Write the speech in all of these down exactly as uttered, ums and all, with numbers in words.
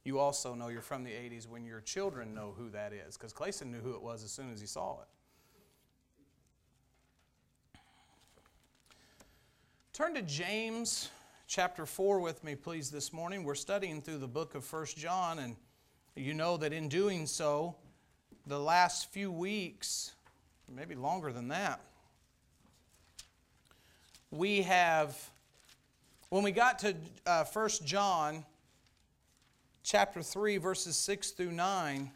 you also know you're from the eighties when your children know who that is, because Clayson knew who it was as soon as he saw it. Turn to James chapter four with me, please, this morning. We're studying through the book of First John, and you know that in doing so, the last few weeks, maybe longer than that, we have, when we got to uh, First John chapter three, verses six through nine,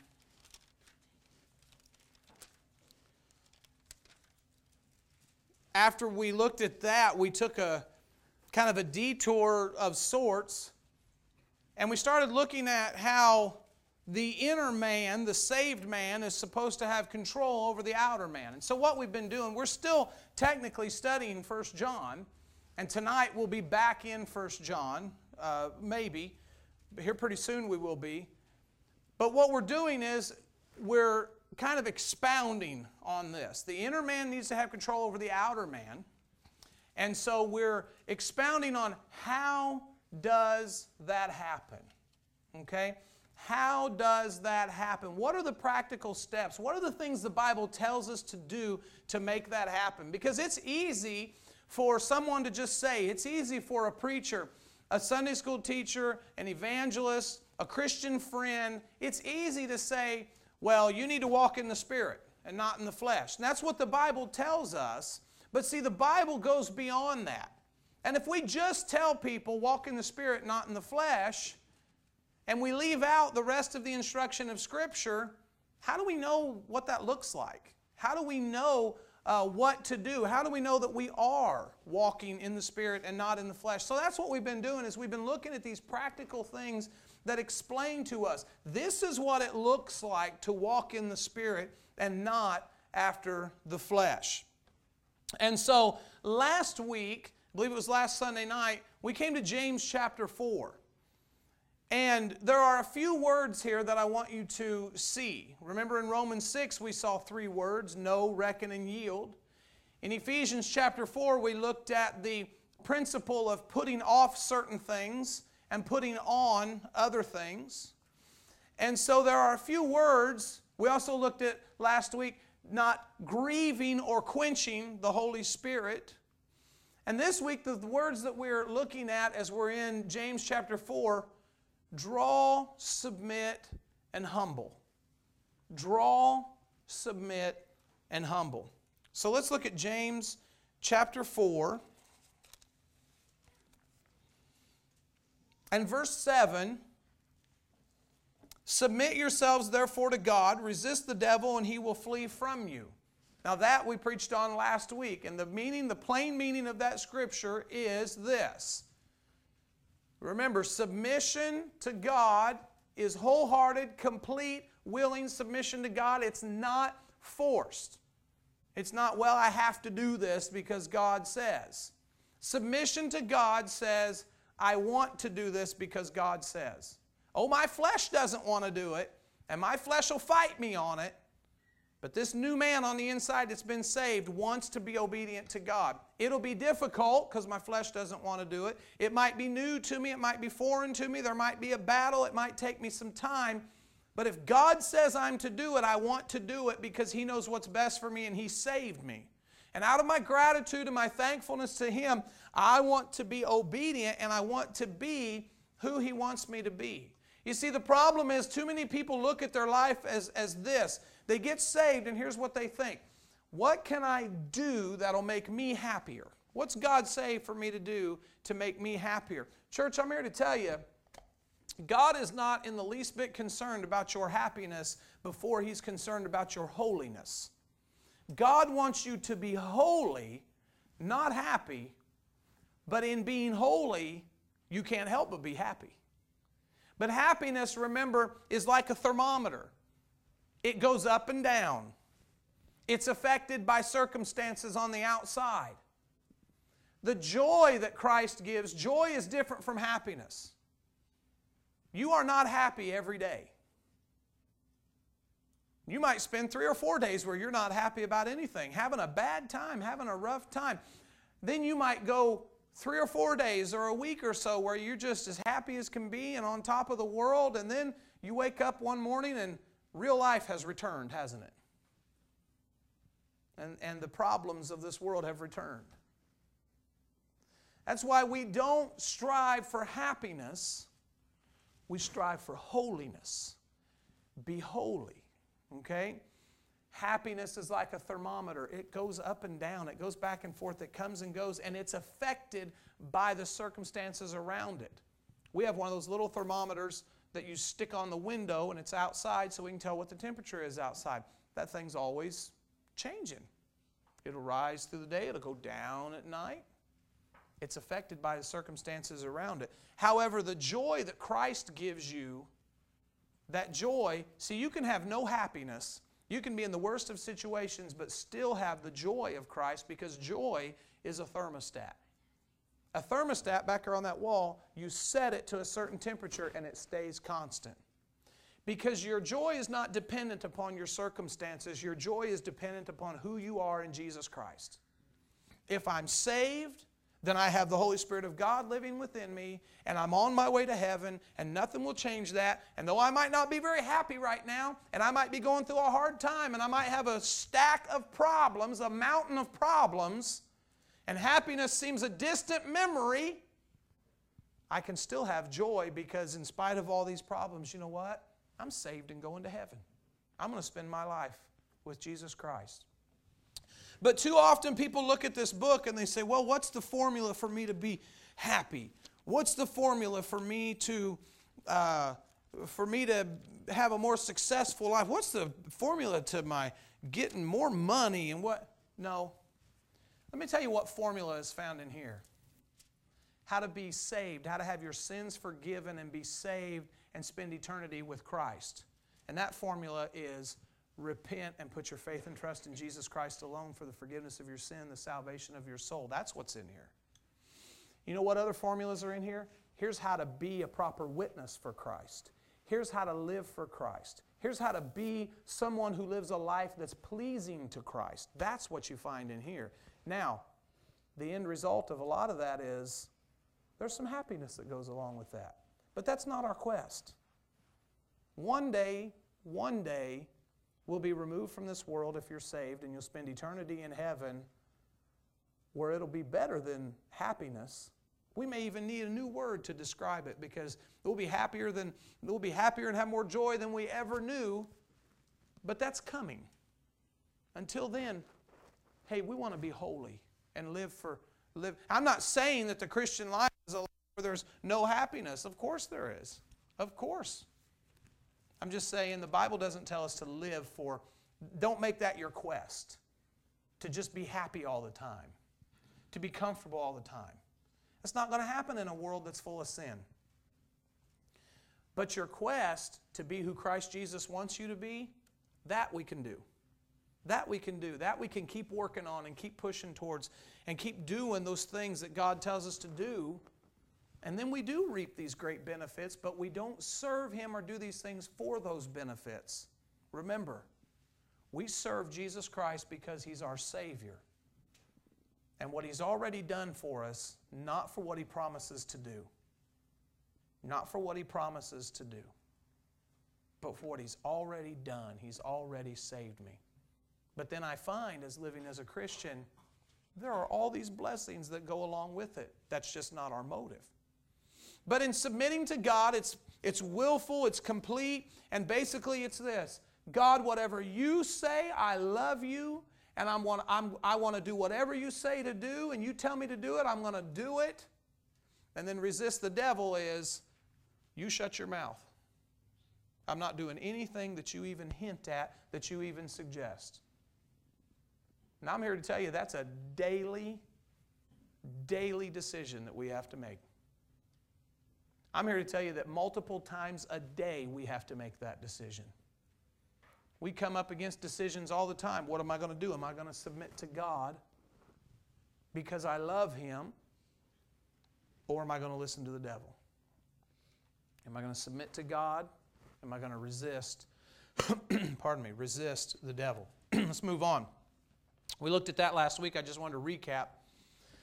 after we looked at that, we took a kind of a detour of sorts, and we started looking at how the inner man, the saved man, is supposed to have control over the outer man. And so what we've been doing, we're still technically studying First John, and tonight we'll be back in First John, uh, maybe. But here pretty soon we will be. But what we're doing is we're kind of expounding on this. The inner man needs to have control over the outer man. And so we're expounding on how does that happen? Okay? How does that happen? What are the practical steps? What are the things the Bible tells us to do to make that happen? Because it's easy for someone to just say, it's easy for a preacher, a Sunday school teacher, an evangelist, a Christian friend, it's easy to say, well, you need to walk in the Spirit and not in the flesh. And that's what the Bible tells us. But see, the Bible goes beyond that. And if we just tell people, walk in the Spirit, not in the flesh, and we leave out the rest of the instruction of Scripture, how do we know what that looks like? How do we know uh, what to do? How do we know that we are walking in the Spirit and not in the flesh? So that's what we've been doing, is we've been looking at these practical things that explain to us, this is what it looks like to walk in the Spirit and not after the flesh. And so last week, I believe it was last Sunday night, we came to James chapter four. And there are a few words here that I want you to see. Remember in Romans six we saw three words, know, reckon, and yield. In Ephesians chapter four we looked at the principle of putting off certain things and putting on other things. And so there are a few words. We also looked at last week, not grieving or quenching the Holy Spirit. And this week the words that we're looking at as we're in James chapter four, draw, submit, and humble. Draw, submit, and humble. So let's look at James chapter four. And verse seven, submit yourselves therefore to God, resist the devil, and he will flee from you. Now that we preached on last week, and the meaning, the plain meaning of that scripture is this. Remember, submission to God is wholehearted, complete, willing submission to God. It's not forced. It's not, well, I have to do this because God says. Submission to God says, I want to do this because God says. Oh, my flesh doesn't want to do it, and my flesh will fight me on it. But this new man on the inside that's been saved wants to be obedient to God. It'll be difficult because my flesh doesn't want to do it. It might be new to me. It might be foreign to me. There might be a battle. It might take me some time. But if God says I'm to do it, I want to do it because He knows what's best for me and He saved me. And out of my gratitude and my thankfulness to Him, I want to be obedient and I want to be who He wants me to be. You see, the problem is too many people look at their life as, as this. They get saved, and here's what they think. What can I do that'll make me happier? What's God say for me to do to make me happier? Church, I'm here to tell you, God is not in the least bit concerned about your happiness before He's concerned about your holiness. God wants you to be holy, not happy, but in being holy, you can't help but be happy. But happiness, remember, is like a thermometer. It goes up and down. It's affected by circumstances on the outside. The joy that Christ gives, joy is different from happiness. You are not happy every day. You might spend three or four days where you're not happy about anything, having a bad time, having a rough time. Then you might go three or four days or a week or so where you're just as happy as can be and on top of the world, and then you wake up one morning and real life has returned, hasn't it? And, and the problems of this world have returned. That's why we don't strive for happiness. We strive for holiness. Be holy. Okay? Happiness is like a thermometer. It goes up and down. It goes back and forth. It comes and goes. And it's affected by the circumstances around it. We have one of those little thermometers that you stick on the window and it's outside so we can tell what the temperature is outside. That thing's always changing. It'll rise through the day. It'll go down at night. It's affected by the circumstances around it. However, the joy that Christ gives you, that joy, see, you can have no happiness. You can be in the worst of situations but still have the joy of Christ, because joy is a thermostat. A thermostat, back there on that wall, you set it to a certain temperature and it stays constant. Because your joy is not dependent upon your circumstances. Your joy is dependent upon who you are in Jesus Christ. If I'm saved, then I have the Holy Spirit of God living within me, and I'm on my way to heaven, and nothing will change that. And though I might not be very happy right now, and I might be going through a hard time, and I might have a stack of problems, a mountain of problems, and happiness seems a distant memory, I can still have joy, because in spite of all these problems, you know what? I'm saved and going to heaven. I'm going to spend my life with Jesus Christ. But too often people look at this book and they say, well, what's the formula for me to be happy? What's the formula for me to, uh, for me to have a more successful life? What's the formula to my getting more money and what? No. Let me tell you what formula is found in here. How to be saved, how to have your sins forgiven and be saved and spend eternity with Christ. And that formula is repent and put your faith and trust in Jesus Christ alone for the forgiveness of your sin, the salvation of your soul. That's what's in here. You know what other formulas are in here? Here's how to be a proper witness for Christ. Here's how to live for Christ. Here's how to be someone who lives a life that's pleasing to Christ. That's what you find in here. Now, the end result of a lot of that is there's some happiness that goes along with that. But that's not our quest. One day, one day, will be removed from this world if you're saved, and you'll spend eternity in heaven where it'll be better than happiness. We may even need a new word to describe it, because we'll be happier than we'll be happier and have more joy than we ever knew. But that's coming. Until then, hey, we want to be holy and live for live. I'm not saying that the Christian life is a life where there's no happiness. Of course there is. Of course. I'm just saying the Bible doesn't tell us to live for, don't make that your quest, to just be happy all the time, to be comfortable all the time. That's not going to happen in a world that's full of sin. But your quest to be who Christ Jesus wants you to be, that we can do. That we can do. That we can keep working on and keep pushing towards and keep doing those things that God tells us to do. And then we do reap these great benefits, but we don't serve Him or do these things for those benefits. Remember, we serve Jesus Christ because He's our Savior. And what He's already done for us, not for what He promises to do. Not for what He promises to do. But for what He's already done. He's already saved me. But then I find, as living as a Christian, there are all these blessings that go along with it. That's just not our motive. But in submitting to God, it's, it's willful, it's complete, and basically it's this. God, whatever you say, I love you, and I'm want, I'm, I want to do whatever you say to do, and you tell me to do it, I'm going to do it. And then resist the devil is, you shut your mouth. I'm not doing anything that you even hint at, that you even suggest. And I'm here to tell you that's a daily, daily decision that we have to make. I'm here to tell you that multiple times a day we have to make that decision. We come up against decisions all the time. What am I going to do? Am I going to submit to God because I love Him? Or am I going to listen to the devil? Am I going to submit to God? Am I going to resist, pardon me, resist the devil? Let's move on. We looked at that last week. I just wanted to recap.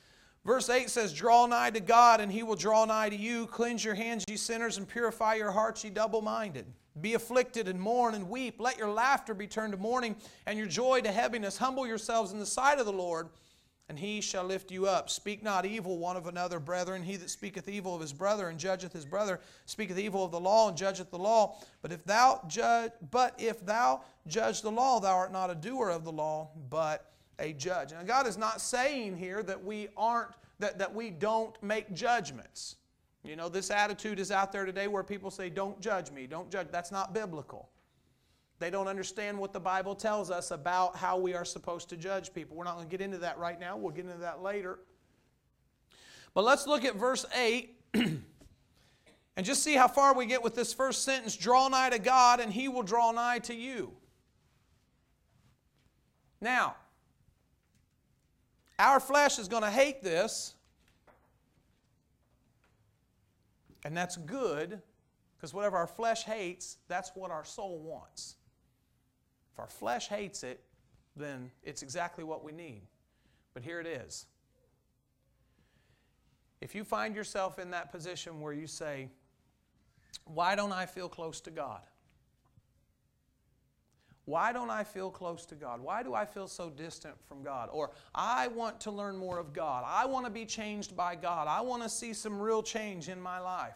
Verse eight says, draw nigh to God, and He will draw nigh to you. Cleanse your hands, ye sinners, and purify your hearts, ye double-minded. Be afflicted, and mourn, and weep. Let your laughter be turned to mourning, and your joy to heaviness. Humble yourselves in the sight of the Lord, and He shall lift you up. Speak not evil one of another, brethren. He that speaketh evil of his brother, and judgeth his brother, speaketh evil of the law, and judgeth the law. But if thou judge, but if thou judge the law, thou art not a doer of the law, but a judge. Now, God is not saying here that we aren't, that, that we don't make judgments. You know, this attitude is out there today where people say, don't judge me, don't judge. That's not biblical. They don't understand what the Bible tells us about how we are supposed to judge people. We're not going to get into that right now. We'll get into that later. But let's look at verse eight and just see how far we get with this first sentence. Draw nigh to God, and He will draw nigh to you. Now, our flesh is going to hate this, and that's good, because whatever our flesh hates, that's what our soul wants. If our flesh hates it, then it's exactly what we need. But here it is. If you find yourself in that position where you say, why don't I feel close to God? Why don't I feel close to God? Why do I feel so distant from God? Or I want to learn more of God. I want to be changed by God. I want to see some real change in my life.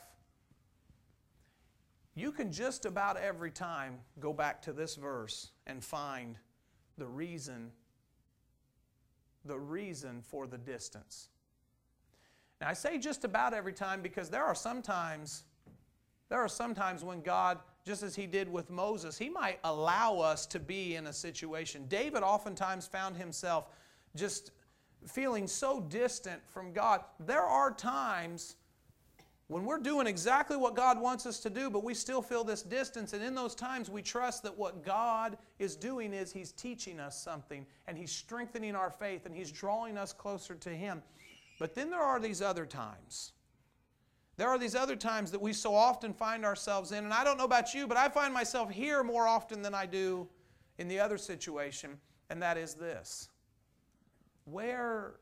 You can just about every time go back to this verse and find the reason, the reason for the distance. Now I say just about every time because there are some times, there are some times when God, just as He did with Moses, He might allow us to be in a situation. David oftentimes found himself just feeling so distant from God. There are times when we're doing exactly what God wants us to do, but we still feel this distance. And in those times, we trust that what God is doing is He's teaching us something, and He's strengthening our faith, and He's drawing us closer to Him. But then there are these other times. There are these other times that we so often find ourselves in, and I don't know about you, but I find myself here more often than I do in the other situation, and that is this. Where,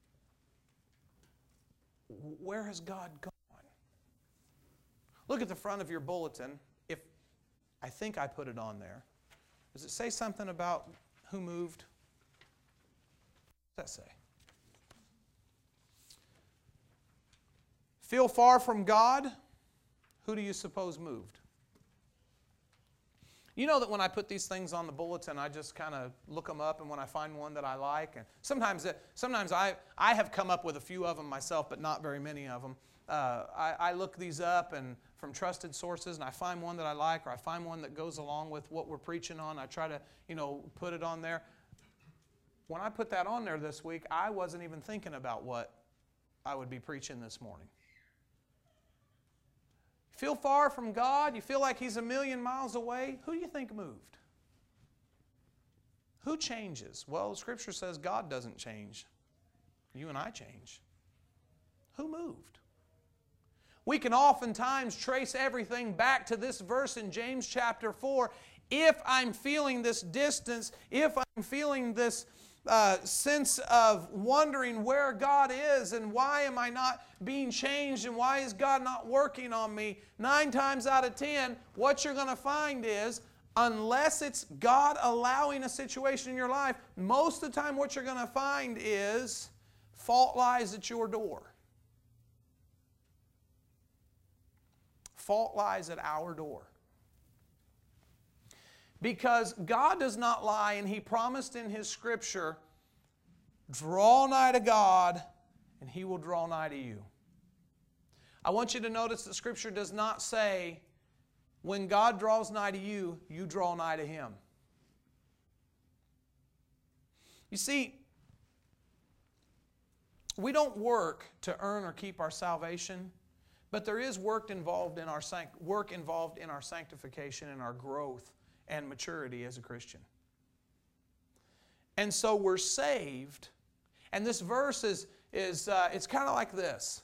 where has God gone? Look at the front of your bulletin. If I think I put it on there. Does it say something about who moved? What does that say? Feel far from God? Who do you suppose moved? You know that when I put these things on the bulletin, I just kind of look them up, and when I find one that I like, and sometimes, it, sometimes I, I have come up with a few of them myself, but not very many of them. Uh, I, I look these up and from trusted sources, and I find one that I like, or I find one that goes along with what we're preaching on. I try to, you know, put it on there. When I put that on there this week, I wasn't even thinking about what I would be preaching this morning. Feel far from God? You feel like He's a million miles away? Who do you think moved? Who changes? Well, Scripture says God doesn't change. You and I change. Who moved? We can oftentimes trace everything back to this verse in James chapter four. If I'm feeling this distance, if I'm feeling this uh, sense of wondering where God is and why am I not being changed and why is God not working on me, nine times out of ten, what you're going to find is, unless it's God allowing a situation in your life, most of the time what you're going to find is fault lies at your door. Fault lies at our door. Because God does not lie, and He promised in His Scripture, draw nigh to God, and He will draw nigh to you. I want you to notice that Scripture does not say, when God draws nigh to you, you draw nigh to Him. You see, we don't work to earn or keep our salvation, but there is work involved in our work involved in our sanctification and our growth and maturity as a Christian. And so we're saved, and this verse is, is uh, it's kind of like this.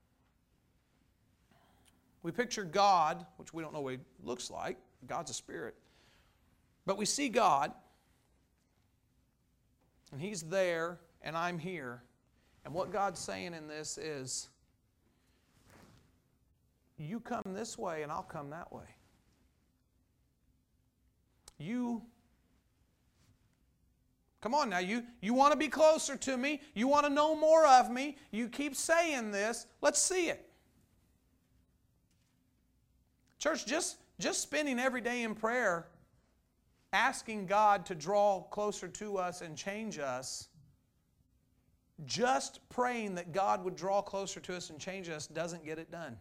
We picture God, which we don't know what He looks like. God's a spirit. But we see God, and He's there, and I'm here. And what God's saying in this is, you come this way and I'll come that way. You, come on now, you, you want to be closer to me. You want to know more of me. You keep saying this. Let's see it. Church, just, just spending every day in prayer, asking God to draw closer to us and change us, just praying that God would draw closer to us and change us doesn't get it done.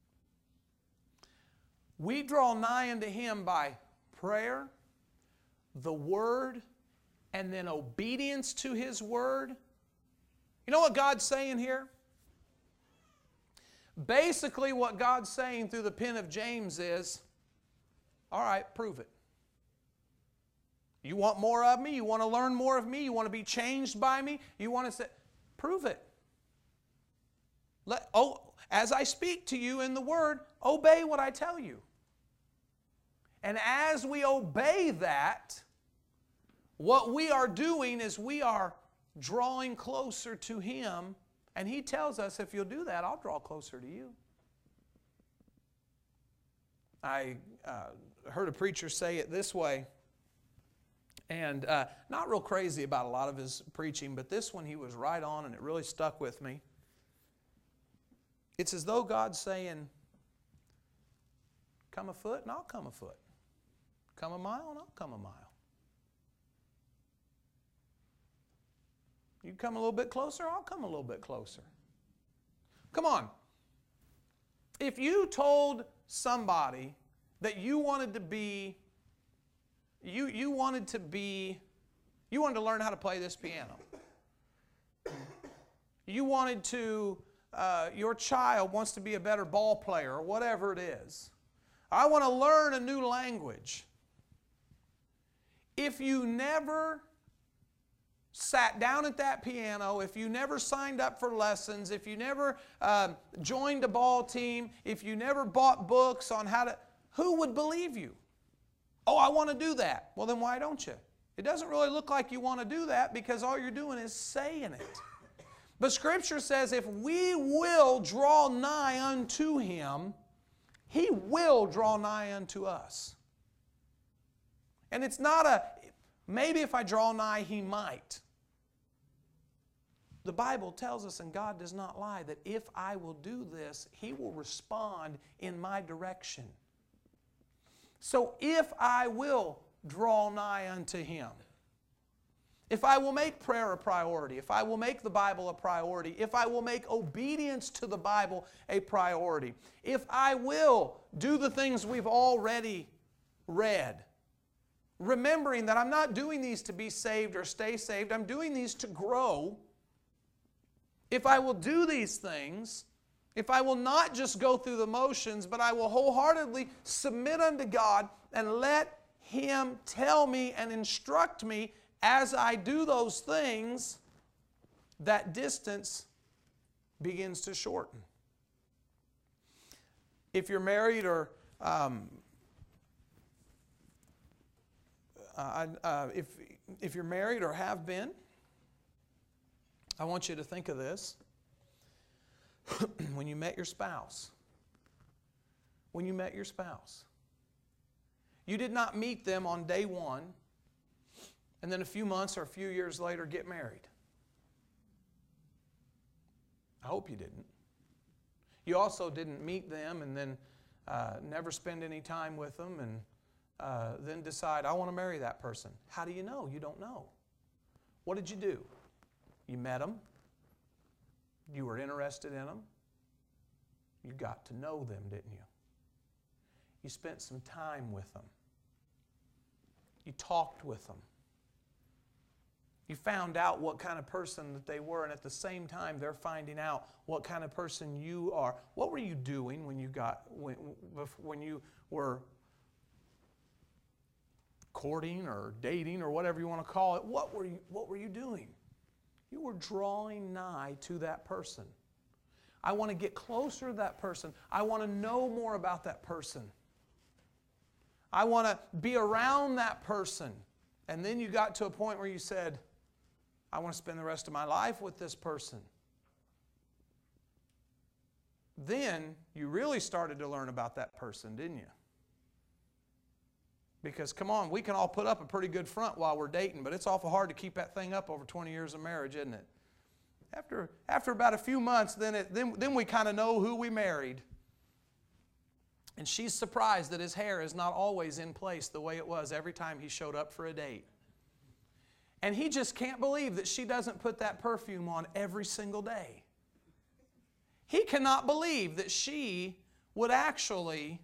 We draw nigh unto Him by prayer, the Word, and then obedience to His Word. You know what God's saying here? Basically what God's saying through the pen of James is, all right, prove it. You want more of me? You want to learn more of me? You want to be changed by me? You want to say, prove it. Let, oh, as I speak to you in the Word, obey what I tell you. And as we obey that, what we are doing is we are drawing closer to Him. And He tells us, if you'll do that, I'll draw closer to you. I uh, heard a preacher say it this way. And uh, not real crazy about a lot of his preaching, but this one he was right on and it really stuck with me. It's as though God's saying, come a foot and I'll come a foot. Come a mile and I'll come a mile. You come a little bit closer, I'll come a little bit closer. Come on. If you told somebody that you wanted to be You, you wanted to be, you wanted to learn how to play this piano. You wanted to, uh, your child wants to be a better ball player or whatever it is. I want to learn a new language. If you never sat down at that piano, if you never signed up for lessons, if you never uh, joined a ball team, if you never bought books on how to, who would believe you? Oh, I want to do that. Well, then why don't you? It doesn't really look like you want to do that because all you're doing is saying it. But Scripture says if we will draw nigh unto Him, He will draw nigh unto us. And it's not a, maybe if I draw nigh, He might. The Bible tells us, and God does not lie, that if I will do this, He will respond in my direction. So if I will draw nigh unto Him, if I will make prayer a priority, if I will make the Bible a priority, if I will make obedience to the Bible a priority, if I will do the things we've already read, remembering that I'm not doing these to be saved or stay saved, I'm doing these to grow. If I will do these things, if I will not just go through the motions, but I will wholeheartedly submit unto God and let Him tell me and instruct me as I do those things, that distance begins to shorten. If you're married or um, uh, uh, if, if you're married or have been, I want you to think of this. When you met your spouse, when you met your spouse, you did not meet them on day one and then a few months or a few years later get married. I hope you didn't. You also didn't meet them and then uh, never spend any time with them and uh, then decide, I want to marry that person. How do you know? You don't know. What did you do? You met them. You were interested in them. You got to know them, didn't you? You spent some time with them. You talked with them. You found out what kind of person that they were, and at the same time, they're finding out what kind of person you are. What were you doing when you got when, when you were courting or dating or whatever you want to call it? What were you, what were you doing? You were drawing nigh to that person. I want to get closer to that person. I want to know more about that person. I want to be around that person. And then you got to a point where you said, I want to spend the rest of my life with this person. then you really started to learn about that person, didn't you? Because, come on, we can all put up a pretty good front while we're dating, but it's awful hard to keep that thing up over twenty years of marriage, isn't it? After, after about a few months, then, it, then, then we kind of know who we married. And she's surprised that his hair is not always in place the way it was every time he showed up for a date. And he just can't believe that she doesn't put that perfume on every single day. He cannot believe that she would actually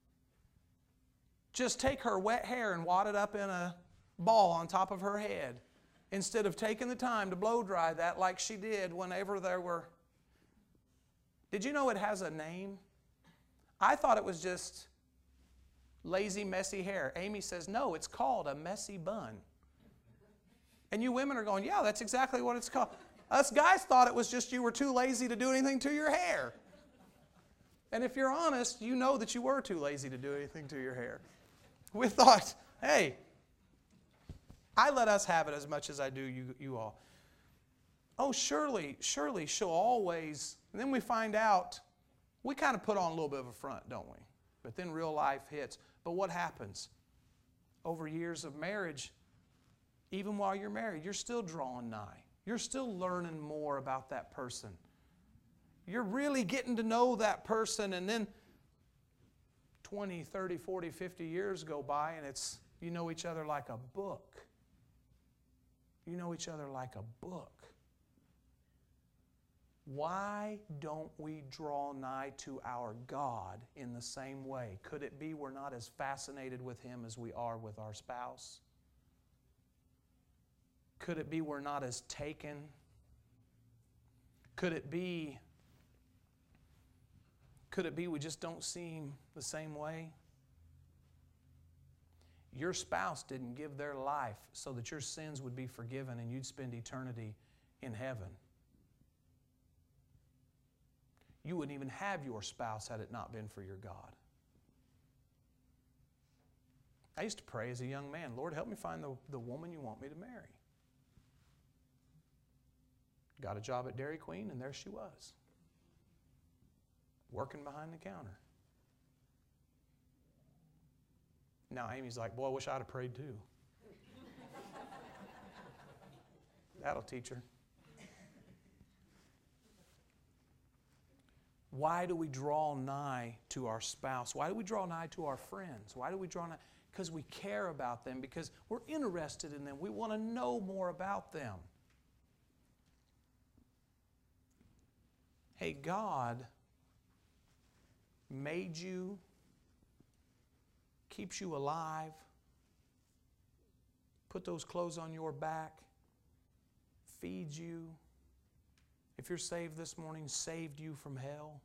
just take her wet hair and wad it up in a ball on top of her head instead of taking the time to blow dry that like she did whenever there were. Did you know it has a name? I thought it was just lazy, messy hair. Amy says, no, it's called a messy bun. And you women are going, yeah, that's exactly what it's called. Us guys thought it was just you were too lazy to do anything to your hair. And if you're honest, you know that you were too lazy to do anything to your hair. We thought, hey, I let us have it as much as I do you, you all. Oh, surely, surely she'll always, and then we find out, we kind of put on a little bit of a front, don't we? But then real life hits. But what happens? Over years of marriage, even while you're married, you're still drawing nigh. You're still learning more about that person. You're really getting to know that person, and then twenty, thirty, forty, fifty years go by, and it's, you know each other like a book. You know each other like a book. Why don't we draw nigh to our God in the same way? Could it be we're not as fascinated with Him as we are with our spouse? Could it be we're not as taken? Could it be, could it be we just don't see Him the same way? Your spouse didn't give their life so that your sins would be forgiven and you'd spend eternity in heaven. You wouldn't even have your spouse had it not been for your God. I used to pray as a young man, Lord, help me find the, the woman you want me to marry. Got a job at Dairy Queen, and there she was, working behind the counter. Now Amy's like, boy, I wish I'd have prayed too. That'll teach her. Why do we draw nigh to our spouse? Why do we draw nigh to our friends? Why do we draw nigh? Because we care about them, because we're interested in them. We want to know more about them. Hey, God made you, keeps you alive, put those clothes on your back, feeds you. If you're saved this morning, saved you from hell,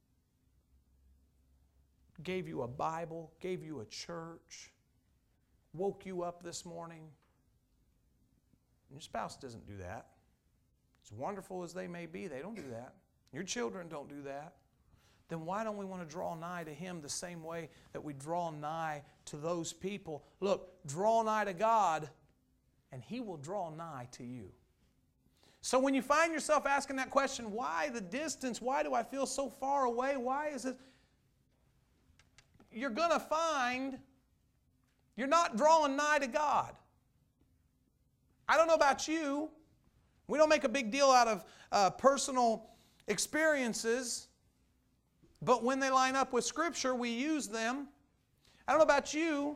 gave you a Bible, gave you a church, woke you up this morning. And your spouse doesn't do that. As wonderful as they may be, they don't do that. Your children don't do that. Then why don't we want to draw nigh to Him the same way that we draw nigh to those people? Look, draw nigh to God, and He will draw nigh to you. So when you find yourself asking that question, why the distance? Why do I feel so far away? Why is it? You're going to find you're not drawing nigh to God. I don't know about you. We don't make a big deal out of uh, personal experiences, but when they line up with Scripture, we use them. I don't know about you,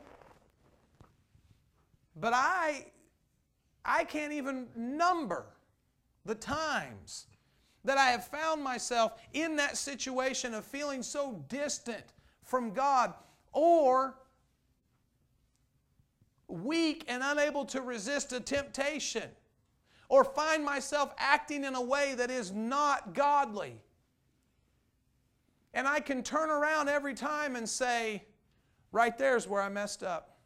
but I, I can't even number the times that I have found myself in that situation of feeling so distant from God, or weak and unable to resist a temptation, or find myself acting in a way that is not godly. And I can turn around every time and say, right there's where I messed up.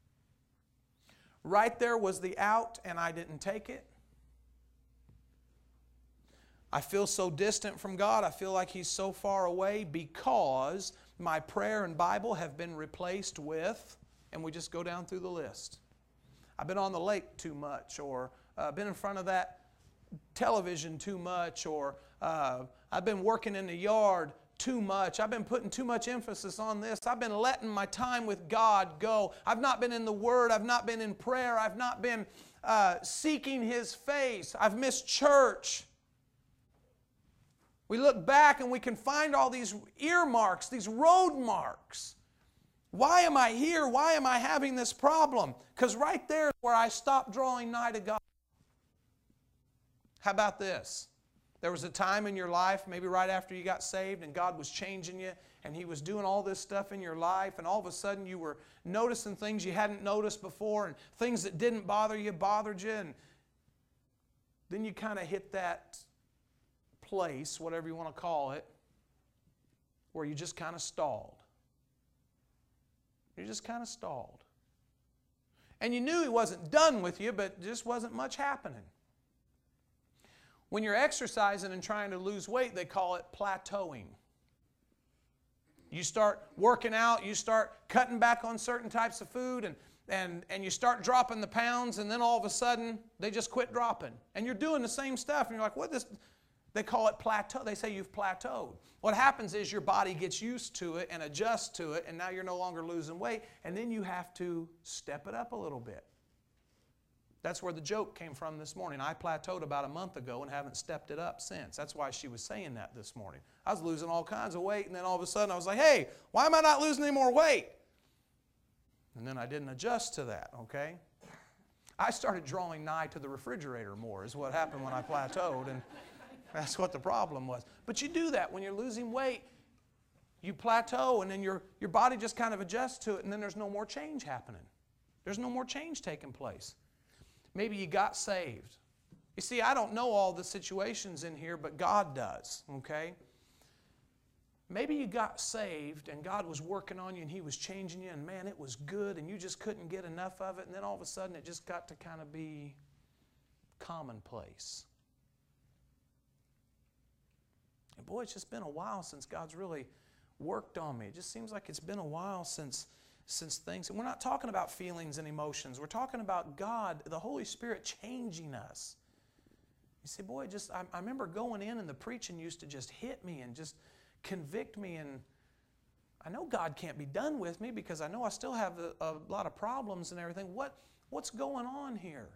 Right there was the out and I didn't take it. I feel so distant from God. I feel like He's so far away because my prayer and Bible have been replaced with, and we just go down through the list. I've been on the lake too much, or uh, been in front of that television too much, or uh, I've been working in the yard too much. I've been putting too much emphasis on this. I've been letting my time with God go. I've not been in the Word. I've not been in prayer. I've not been uh, seeking His face. I've missed church. We look back and we can find all these earmarks, these road marks. Why am I here? Why am I having this problem? Because right there is where I stopped drawing nigh to God. How about this? There was a time in your life, maybe right after you got saved, and God was changing you, and He was doing all this stuff in your life, and all of a sudden you were noticing things you hadn't noticed before, and things that didn't bother you bothered you, and then you kind of hit that place, whatever you want to call it, where you just kind of stalled. You just kind of stalled. And you knew He wasn't done with you, but just wasn't much happening. When you're exercising and trying to lose weight, they call it plateauing. You start working out, you start cutting back on certain types of food, and, and, and you start dropping the pounds, and then all of a sudden, they just quit dropping. And you're doing the same stuff, and you're like, what this? They call it plateau. They say you've plateaued. What happens is your body gets used to it and adjusts to it, and now you're no longer losing weight, and then you have to step it up a little bit. That's where the joke came from this morning. I plateaued about a month ago and haven't stepped it up since. That's why she was saying that this morning. I was losing all kinds of weight, and then all of a sudden I was like, hey, why am I not losing any more weight? And then I didn't adjust to that, okay? I started drawing nigh to the refrigerator more is what happened when I plateaued, and that's what the problem was. But you do that when you're losing weight. You plateau, and then your, your body just kind of adjusts to it, and then there's no more change happening. There's no more change taking place. Maybe you got saved. You see, I don't know all the situations in here, but God does, okay? Maybe you got saved and God was working on you and He was changing you, and man, it was good and you just couldn't get enough of it, and then all of a sudden it just got to kind of be commonplace. And boy, it's just been a while since God's really worked on me. It just seems like it's been a while since Since things, and we're not talking about feelings and emotions. We're talking about God, the Holy Spirit changing us. You say, boy, just I, I remember going in and the preaching used to just hit me and just convict me, and I know God can't be done with me because I know I still have a, a lot of problems and everything. What, what's going on here?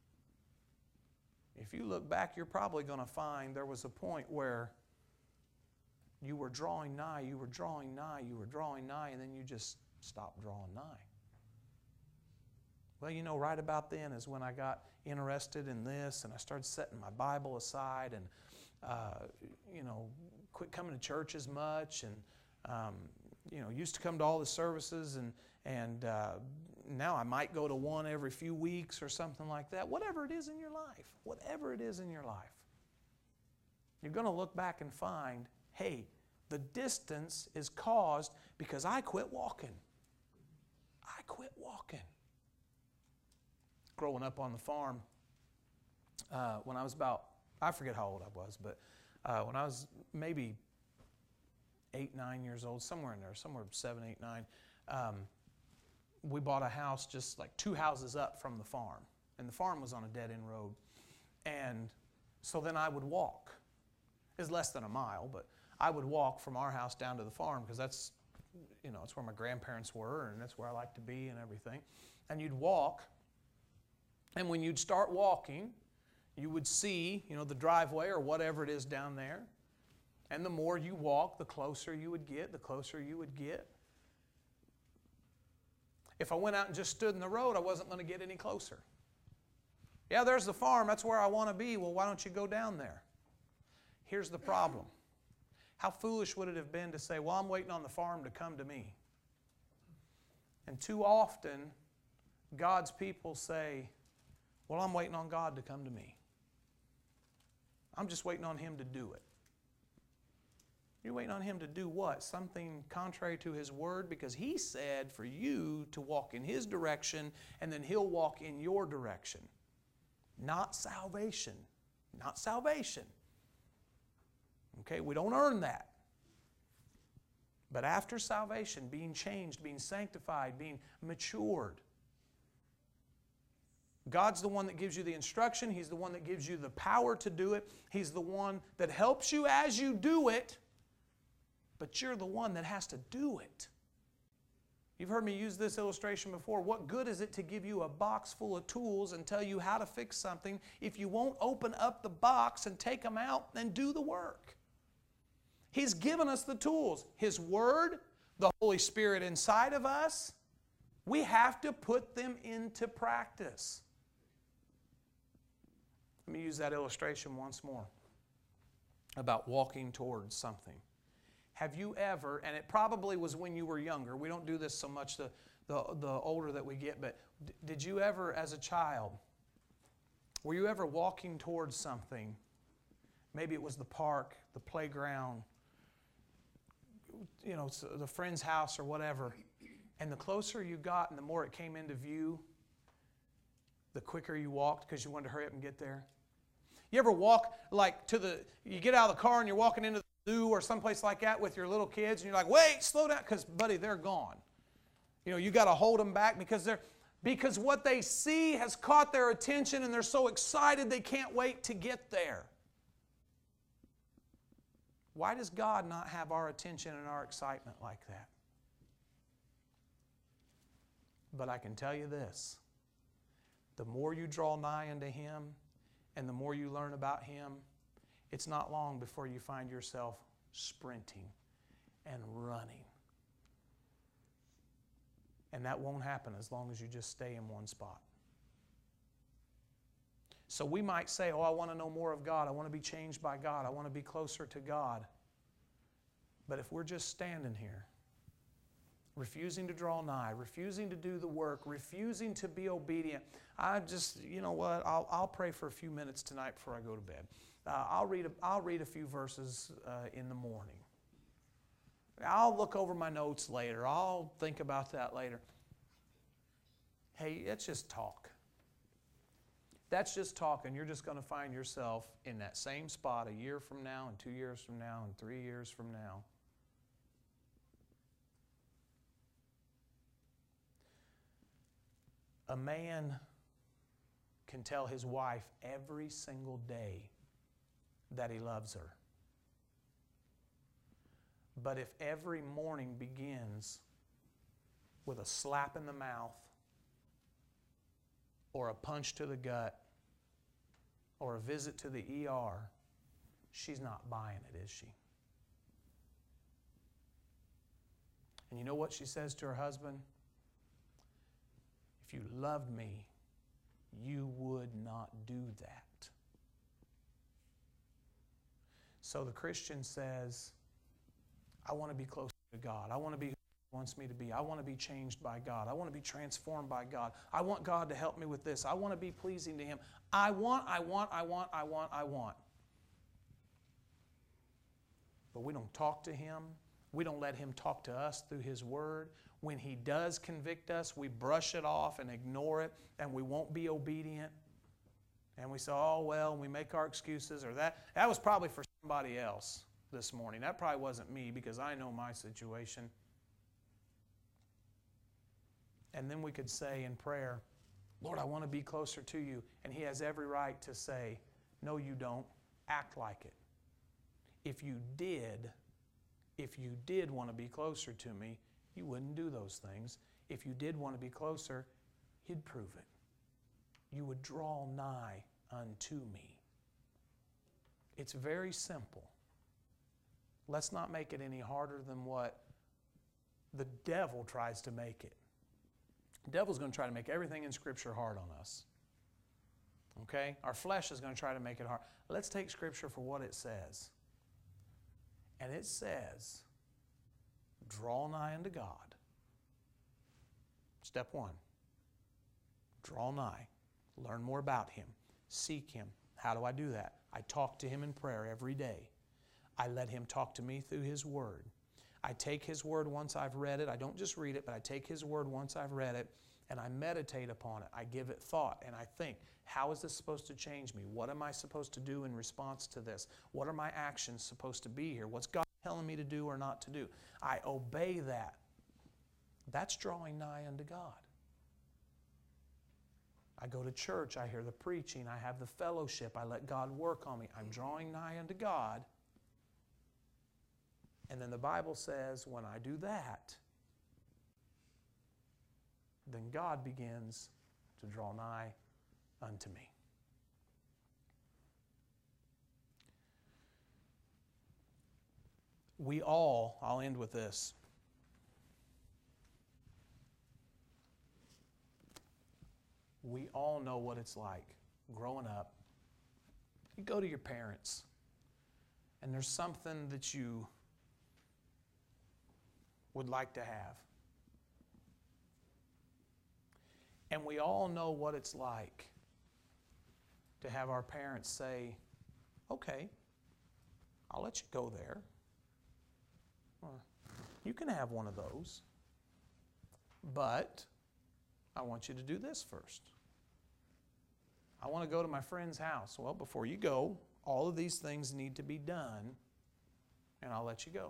If you look back, you're probably going to find there was a point where you were drawing nigh, you were drawing nigh, you were drawing nigh, and then you just stop drawing nigh. Well, you know, right about then is when I got interested in this, and I started setting my Bible aside, and uh, you know, quit coming to church as much, and um, you know, used to come to all the services, and and uh, now I might go to one every few weeks or something like that. Whatever it is in your life, whatever it is in your life, you're going to look back and find, hey, the distance is caused because I quit walking. I quit walking. Growing up on the farm, uh, when I was about, I forget how old I was, but uh, when I was maybe eight, nine years old, somewhere in there, somewhere seven, eight, nine, um, we bought a house just like two houses up from the farm. And the farm was on a dead-end road. And so then I would walk. It was less than a mile, but I would walk from our house down to the farm because that's, you know, it's where my grandparents were, and that's where I like to be and everything. And you'd walk, and when you'd start walking, you would see, you know, the driveway or whatever it is down there. And the more you walk, the closer you would get, the closer you would get. If I went out and just stood in the road, I wasn't going to get any closer. Yeah, there's the farm. That's where I want to be. Well, why don't you go down there? Here's the problem. How foolish would it have been to say, well, I'm waiting on the farm to come to me? And too often, God's people say, well, I'm waiting on God to come to me. I'm just waiting on Him to do it. You're waiting on Him to do what? Something contrary to His Word? Because He said for you to walk in His direction, and then He'll walk in your direction. Not salvation. Not salvation. Okay, we don't earn that. But after salvation, being changed, being sanctified, being matured, God's the one that gives you the instruction. He's the one that gives you the power to do it. He's the one that helps you as you do it. but you're the one that has to do it. You've heard me use this illustration before. What good is it to give you a box full of tools and tell you how to fix something if you won't open up the box and take them out and do the work? He's given us the tools. His Word, the Holy Spirit inside of us. We have to put them into practice. Let me use that illustration once more about walking towards something. Have you ever, and it probably was when you were younger, we don't do this so much the, the, the older that we get, but d- did you ever as a child, were you ever walking towards something? Maybe it was the park, the playground, you know, the friend's house or whatever, and the closer you got and the more it came into view, the quicker you walked because you wanted to hurry up and get there? You ever walk like to the, you get out of the car and you're walking into the zoo or someplace like that with your little kids and you're like, wait, slow down, because buddy, they're gone. You know, you got to hold them back because they're, because what they see has caught their attention and they're so excited they can't wait to get there. Why does God not have our attention and our excitement like that? But I can tell you this, the more you draw nigh unto Him and the more you learn about Him, it's not long before you find yourself sprinting and running. And that won't happen as long as you just stay in one spot. So we might say, oh, I want to know more of God. I want to be changed by God. I want to be closer to God. But if we're just standing here, refusing to draw nigh, refusing to do the work, refusing to be obedient, I just, you know what, I'll, I'll pray for a few minutes tonight before I go to bed. Uh, I'll, read a, I'll read a few verses uh, in the morning. I'll look over my notes later. I'll think about that later. Hey, it's just talk. That's just talk, and you're just going to find yourself in that same spot a year from now, and two years from now, and three years from now. A man can tell his wife every single day that he loves her. But if every morning begins with a slap in the mouth or a punch to the gut or a visit to the E R, she's not buying it, is she? And you know what she says to her husband? If you loved me, you would not do that. So the Christian says, I want to be closer to God. I want to be who He wants me to be. I want to be changed by God. I want to be transformed by God. I want God to help me with this. I want to be pleasing to Him. I want, I want, I want, I want, I want. But we don't talk to Him. We don't let Him talk to us through His Word. When He does convict us, we brush it off and ignore it, and we won't be obedient. And we say, oh, well, and we make our excuses, or that, that was probably for somebody else this morning. That probably wasn't me because I know my situation. And then we could say in prayer, Lord, I want to be closer to you. And He has every right to say, no, you don't. Act like it. If you did, if you did want to be closer to me, you wouldn't do those things. If you did want to be closer, He'd prove it. You would draw nigh unto me. It's very simple. Let's not make it any harder than what the devil tries to make it. The devil's going to try to make everything in Scripture hard on us. Okay? Our flesh is going to try to make it hard. Let's take Scripture for what it says. And it says, draw nigh unto God. Step one. Draw nigh. Learn more about Him. Seek Him. How do I do that? I talk to Him in prayer every day. I let Him talk to me through His Word. I take His Word once I've read it. I don't just read it, but I take His Word once I've read it, and I meditate upon it. I give it thought, and I think, how is this supposed to change me? What am I supposed to do in response to this? What are my actions supposed to be here? What's God telling me to do or not to do? I obey that. That's drawing nigh unto God. I go to church, I hear the preaching, I have the fellowship, I let God work on me. I'm drawing nigh unto God. And then the Bible says, when I do that, then God begins to draw nigh unto me. We all, I'll end with this. We all know what it's like growing up. You go to your parents, and there's something that you would like to have. And we all know what it's like to have our parents say, okay, I'll let you go there. Well, you can have one of those, but I want you to do this first. I want to go to my friend's house. Well, before you go, all of these things need to be done, and I'll let you go.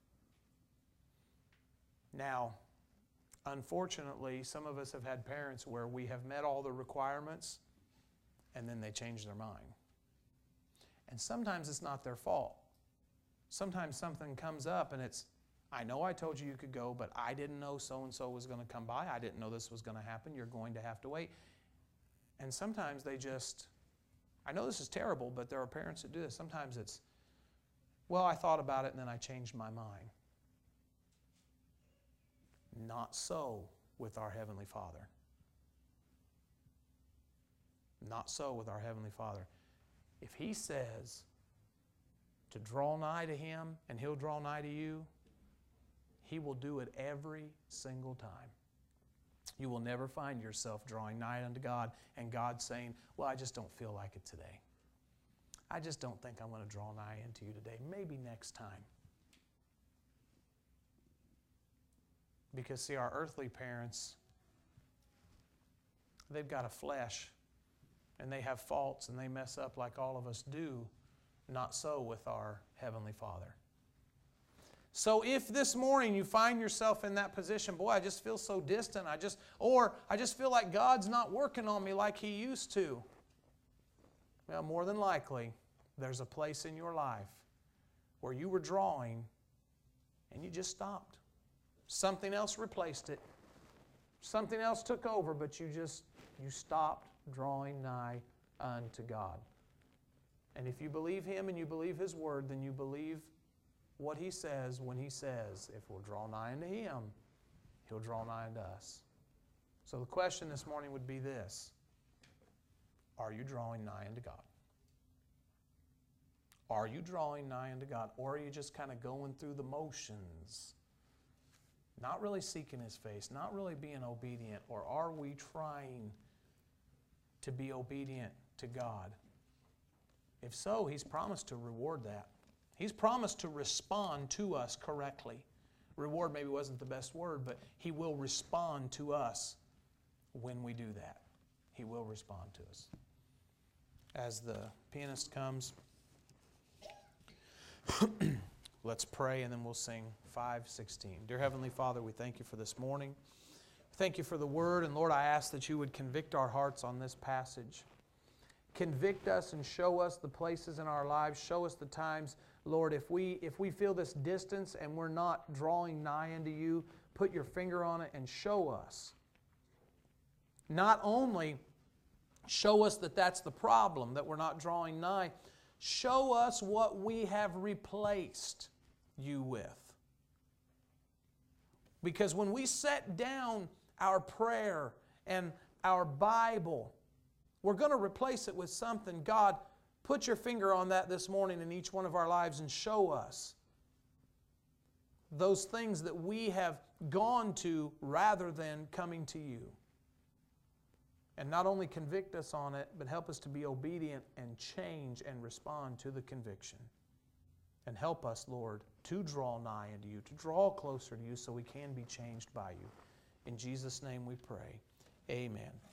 Now, unfortunately, some of us have had parents where we have met all the requirements, and then they change their mind. And sometimes it's not their fault. Sometimes something comes up and it's, I know I told you you could go, but I didn't know so-and-so was going to come by. I didn't know this was going to happen. You're going to have to wait. And sometimes they just, I know this is terrible, but there are parents that do this. Sometimes it's, well, I thought about it and then I changed my mind. Not so with our Heavenly Father. Not so with our Heavenly Father. If He says to draw nigh to Him and He'll draw nigh to you, He will do it every single time. You will never find yourself drawing nigh unto God and God saying, well, I just don't feel like it today. I just don't think I'm going to draw nigh into you today. Maybe next time. Because, see, our earthly parents, they've got a flesh, and they have faults, and they mess up like all of us do. Not so with our Heavenly Father. So if this morning you find yourself in that position, boy, I just feel so distant, I just, or I just feel like God's not working on me like He used to, well, more than likely, there's a place in your life where you were drawing and you just stopped. Something else replaced it. Something else took over, but you just, you stopped drawing nigh unto God. And if you believe Him and you believe His Word, then you believe what He says when He says, if we'll draw nigh unto Him, He'll draw nigh unto us. So the question this morning would be this: are you drawing nigh unto God? Are you drawing nigh unto God? Or are you just kind of going through the motions? Not really seeking His face, not really being obedient, or are we trying to be obedient to God? If so, He's promised to reward that. He's promised to respond to us correctly. Reward maybe wasn't the best word, but He will respond to us when we do that. He will respond to us. As the pianist comes, let's pray and then we'll sing five sixteen. Dear Heavenly Father, we thank You for this morning. Thank You for the Word, and Lord, I ask that You would convict our hearts on this passage. Convict us and show us the places in our lives. Show us the times, Lord, if we, if we feel this distance and we're not drawing nigh unto You, put Your finger on it and show us. Not only show us that that's the problem, that we're not drawing nigh, show us what we have replaced You with. Because when we set down our prayer and our Bible, we're going to replace it with something. God, put Your finger on that this morning in each one of our lives and show us those things that we have gone to rather than coming to You. And not only convict us on it, but help us to be obedient and change and respond to the conviction. And help us, Lord, to draw nigh unto You, to draw closer to You so we can be changed by You. In Jesus' name we pray. Amen.